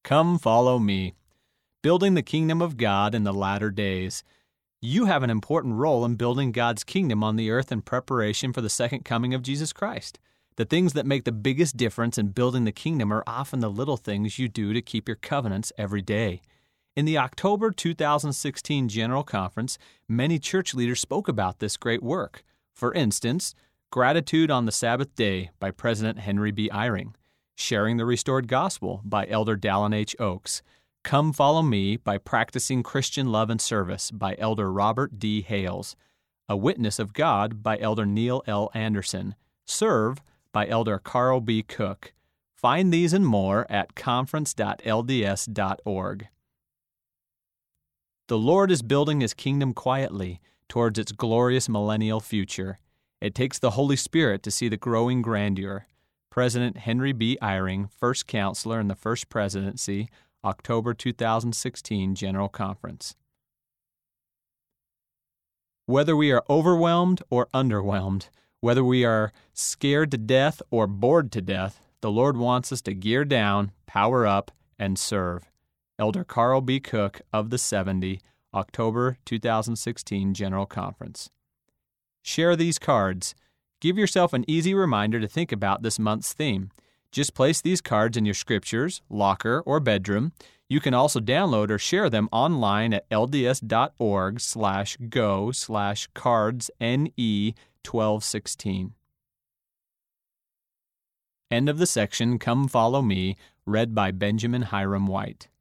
Come follow me. Building the kingdom of God in the latter days. You have an important role in building God's kingdom on the earth in preparation for the second coming of Jesus Christ. The things that make the biggest difference in building the kingdom are often the little things you do to keep your covenants every day. In the October 2016 General Conference, many church leaders spoke about this great work. For instance, Gratitude on the Sabbath Day by President Henry B. Eyring, Sharing the Restored Gospel by Elder Dallin H. Oaks, Come Follow Me by Practicing Christian Love and Service by Elder Robert D. Hales, A Witness of God by Elder Neil L. Anderson, Serve by Elder Carl B. Cook. Find these and more at conference.lds.org. The Lord is building His kingdom quietly towards its glorious millennial future. It takes the Holy Spirit to see the growing grandeur. President Henry B. Eyring, First Counselor in the First Presidency, October 2016 General Conference. Whether we are overwhelmed or underwhelmed, whether we are scared to death or bored to death, the Lord wants us to gear down, power up, and serve. Elder Carl B. Cook of the 70, October 2016 General Conference. Share these cards. Give yourself an easy reminder to think about this month's theme. Just place these cards in your scriptures, locker, or bedroom. You can also download or share them online at lds.org/go/cards-NE1216. End of the section, Come Follow Me, read by Benjamin Hiram White.